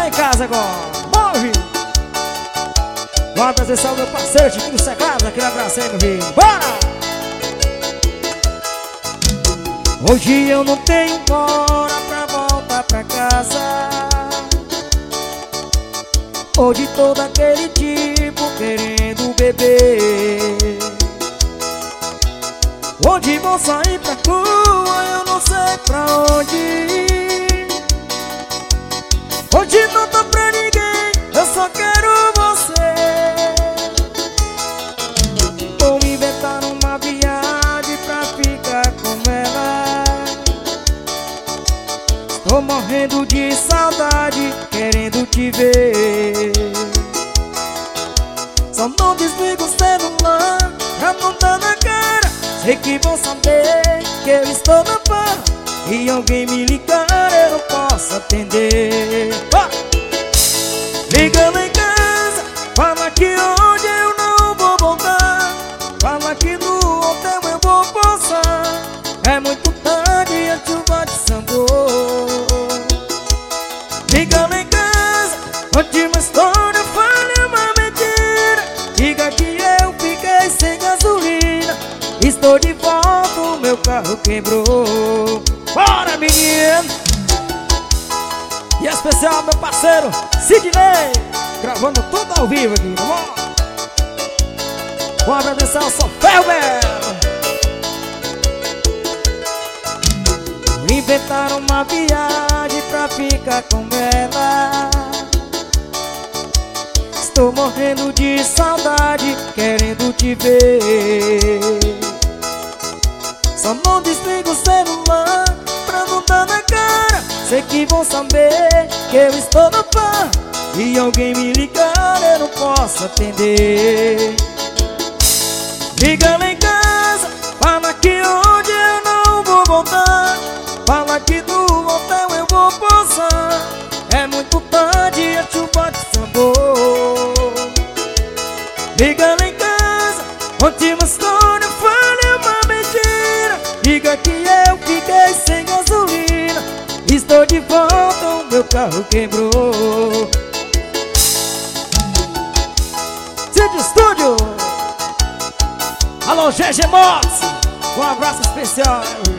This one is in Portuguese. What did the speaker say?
em casa agora. Move! Bora apresentar o meu parceiro Tiquinho Secado. Aquele abraço aí, meu filho. Bora! Hoje eu não tenho hora pra voltar pra casa. Hoje todo aquele tipo querendo beber. Hoje vou sair pra rua, eu não sei pra onde ir. Hoje não tô pra ninguém, eu só quero você. Vou inventar uma viagem pra ficar com ela. Tô morrendo de saudade, querendo te ver. Só não desligo o celular pra não dar na cara. Sei que vão saber que eu estou na farra e alguém me ligar eu não posso atender. Liga lá em casa, fala que hoje eu não vou voltar. Fala que no hotel eu vou pousar. É muito tarde e a chuva desandou. Liga lá em casa, conte uma história, fale uma mentira. Diga que eu fiquei sem gasolina. Estou de volta, o meu carro quebrou. Bora, menino! E é especial meu parceiro Sidney, gravando tudo ao vivo aqui, tá bom? Vou agradecer ao Sofelber. Vou inventar uma viagem pra ficar com ela. Estou morrendo de saudade, querendo te ver. Só não desligo o celular pra não dar na cara. Sei que vão saber que eu estou na farra e alguém me ligar eu não posso atender. Liga lá em casa, fala que hoje eu não vou voltar. Fala que no hotel eu vou pousar. É muito tarde, a chuva desandou. Liga lá em casa, conte uma história, fale uma mentira. Diga que eu fiquei sem gasolina. Estou de volta, o meu carro quebrou. Cid Studio. Alô, GG Motos, um abraço especial.